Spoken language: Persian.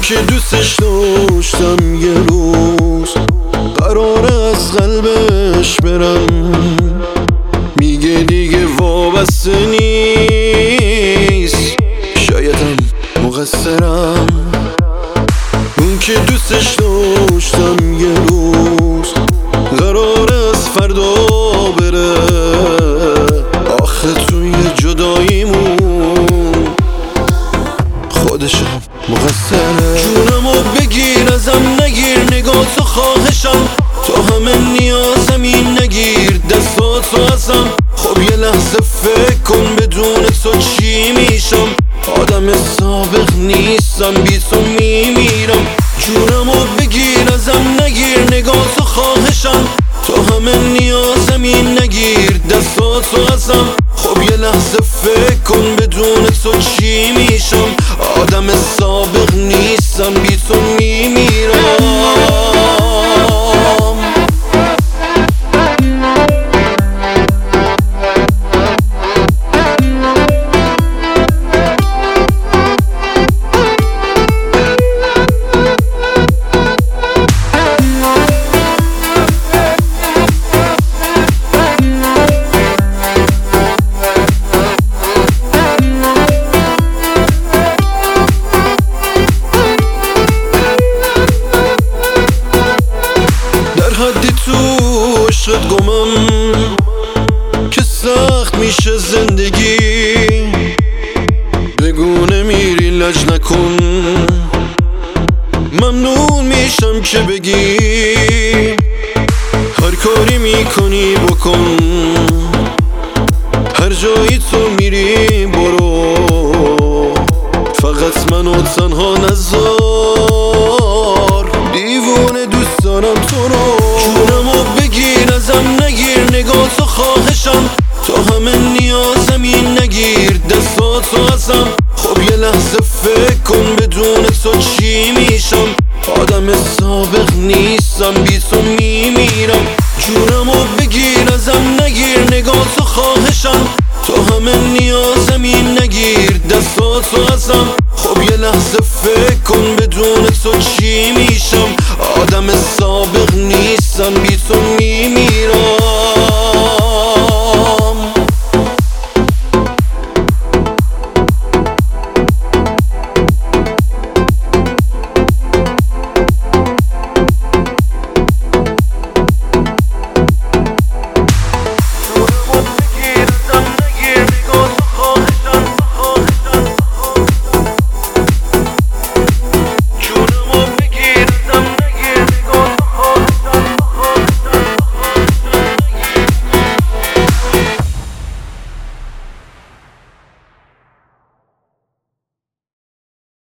که دوستش داشتم یه روز قراره از قلبش برم، میگه دیگه وابسته نیست، شایدم مقصرم. اون که دوستش داشتم یه روز قراره از فردا بره، آخه توی جداییمون خودشم مقصره. جونمو بگیر ازم نگیر، نگاتو خواهشم، تو همه نیازم نگیر دستاتو ازم. خب یه لحظه فکر کن بدون تو چی میشم، آدم سابق نیستم بی تو میمیرم. جونمو بگیر ازم نگیر، نگاتو خواهشم، تو همه نیازم نگیر دستاتو ازم. خب یه لحظه فکر کن بدون تو چی میشم، آدم سابق نیستم بی تو میمیرم. حدی تو عشقت گمم که سخت میشه زندگی، بگونه میری لج نکن، ممنون میشم که بگی هر کاری میکنی بکن، هر جایی تو میری برو، فقط منو تنها نذار، دیوونه دوست دارم تو رو. جونمو بگیر ازم نگیر، نگاتو خواهشم، تو همه نیازم نگیر دستاتو ازم. خب یه لحظه فکر کن بدون تو چی میشم، آدم سابق نیستم بی تو میمیرم. جونمو بگیر ازم نگیر، نگاتو خواهشم، تو همه نیازم نگیر دستاتو ازم. خب یه لحظه فکر کن بدون تو چی میشم، آدم